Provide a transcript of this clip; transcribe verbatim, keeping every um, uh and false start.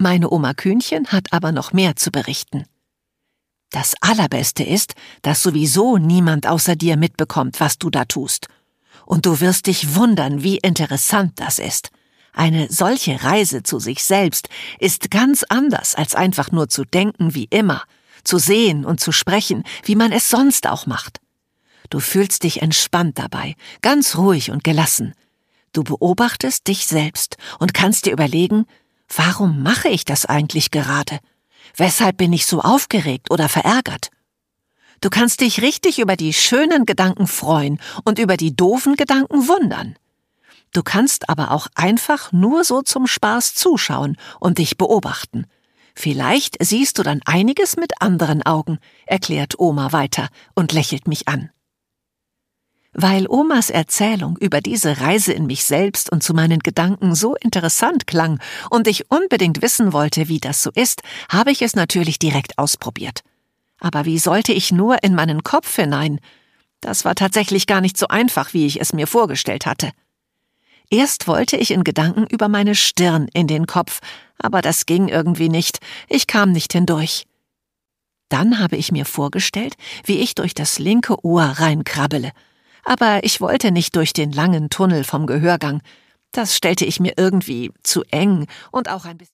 Meine Oma Kühnchen hat aber noch mehr zu berichten. Das Allerbeste ist, dass sowieso niemand außer dir mitbekommt, was du da tust. Und du wirst dich wundern, wie interessant das ist. Eine solche Reise zu sich selbst ist ganz anders, als einfach nur zu denken wie immer, zu sehen und zu sprechen, wie man es sonst auch macht. Du fühlst dich entspannt dabei, ganz ruhig und gelassen. Du beobachtest dich selbst und kannst dir überlegen, warum mache ich das eigentlich gerade? Weshalb bin ich so aufgeregt oder verärgert? Du kannst dich richtig über die schönen Gedanken freuen und über die doofen Gedanken wundern. Du kannst aber auch einfach nur so zum Spaß zuschauen und dich beobachten. Vielleicht siehst du dann einiges mit anderen Augen, erklärt Oma weiter und lächelt mich an. Weil Omas Erzählung über diese Reise in mich selbst und zu meinen Gedanken so interessant klang und ich unbedingt wissen wollte, wie das so ist, habe ich es natürlich direkt ausprobiert. Aber wie sollte ich nur in meinen Kopf hinein? Das war tatsächlich gar nicht so einfach, wie ich es mir vorgestellt hatte. Erst wollte ich in Gedanken über meine Stirn in den Kopf, aber das ging irgendwie nicht, ich kam nicht hindurch. Dann habe ich mir vorgestellt, wie ich durch das linke Ohr reinkrabbele. Aber ich wollte nicht durch den langen Tunnel vom Gehörgang. Das stellte ich mir irgendwie zu eng und auch ein bisschen